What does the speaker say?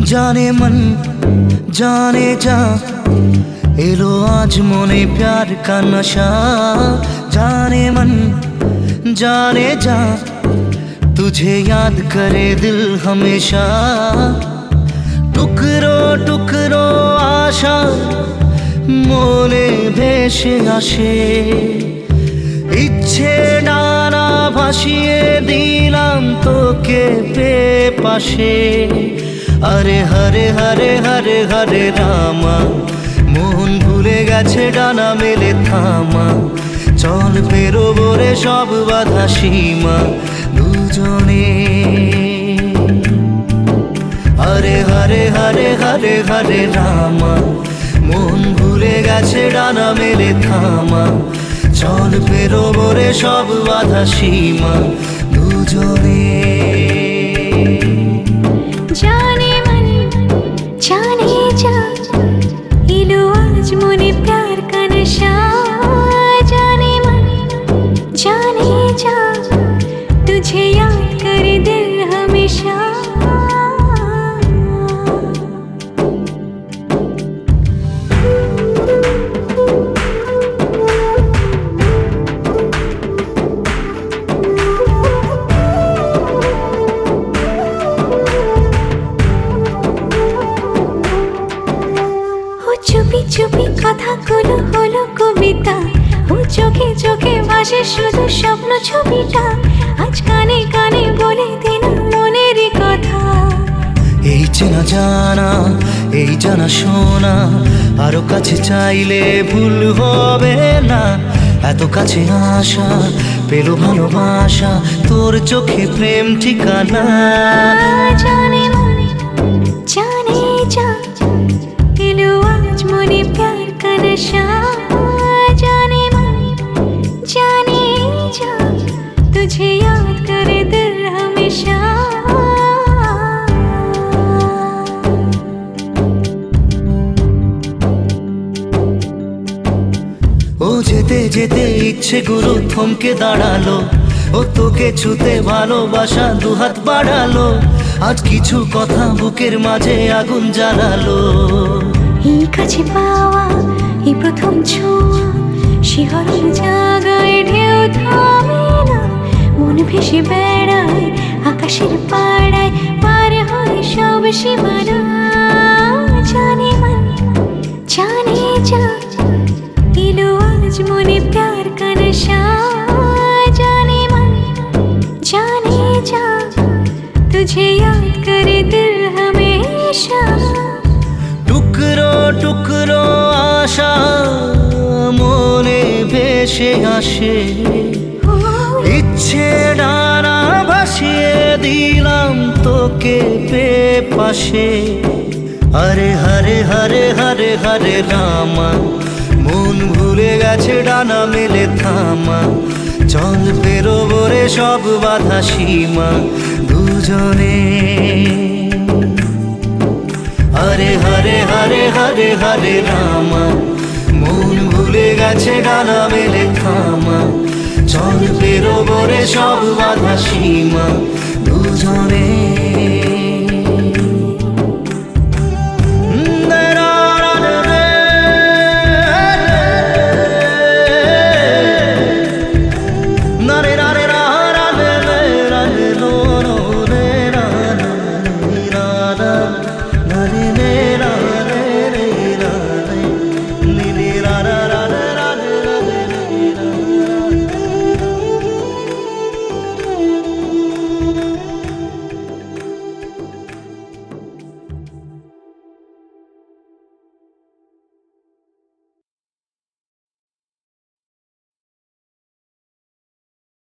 जाने मन जाने जा एलो आज मोने प्यार का नशा। जाने मन जाने जा तुझे याद करे दिल हमेशा। टुकरो टुकरो आशा मोने भेसे आशे। इच्छे डाना भासिए दिलाम तोके पाशे। अरे हरे हरे हरे हरे रामा মন ভুলে গেছে ডানা মেলে থামা। চল পেরোবো রে সব বাধা সীমা দুজনে। হরে হরে হরে হরে হরে রামা মন ভুলে গেছে ডানা মেলে থামা। চল পেরোবো রে সব বাধা সীমা দুজনে। जाने मन जाने जा इलो आज मोने प्यार का नशा। जाने मन जाने जा तुझे याद करे दिल हमेशा। চুপি চুপি কথাগুলো হলো কবিতা। ও চোখে চোখে ভাসে শুধু স্বপ্ন ছবিটা। আজ কানে কানে বলে দিলাম মনের কথা। এই চেনা জানা এই জানা শোনা আরো কাছে চাইলে ভুল হবে না। এত কাছে আসা পেল ভালোবাসা তোর চোখে প্রেম ঠিকানা। জানে मन जाने जा इलो आज मोने प्यार का नशा। जाने मन जाने जा तुझे याद करे दिल हमेशा। ও যেতে যেতে ইচ্ছেগুলো থমকে দাঁড়ালো। ও তোকে ছুতে ভালোবাসা দুহাত বাড়ালো। আজ কিছু কথা বুকের মাঝে আগুন জ্বালালো। এই কাছে পাওয়া এই প্রথম ছোঁয়া শিহরণ জাগায় ঢেউ থামে না। মন ভেসে বেড়ায় আকাশের পাড়ায় পার হয় সব সীমানা। জানে मन जाने जा इलो आज मोने प्यार का नशा। जाने मन जाने जा तुझे याद करे दिल हमेशा। টুকরো টুকরো আশা মনে ভেসে আসে। ইচ্ছে ডানা ভাসিয়ে দিলাম তোকে পাশে। হরে হরে হরে হরে হরে রামা মন ভুলে গেছে ডানা মেলে থামা। চল পেরোবো রে সব বাধা সীমা দুজনে। হরে হরে হরে হরে হরে রামা মন ভুলে গেছে ডানা মেলে থামা। চল পেরোবো রে সব বাধা সীমা দুজনে।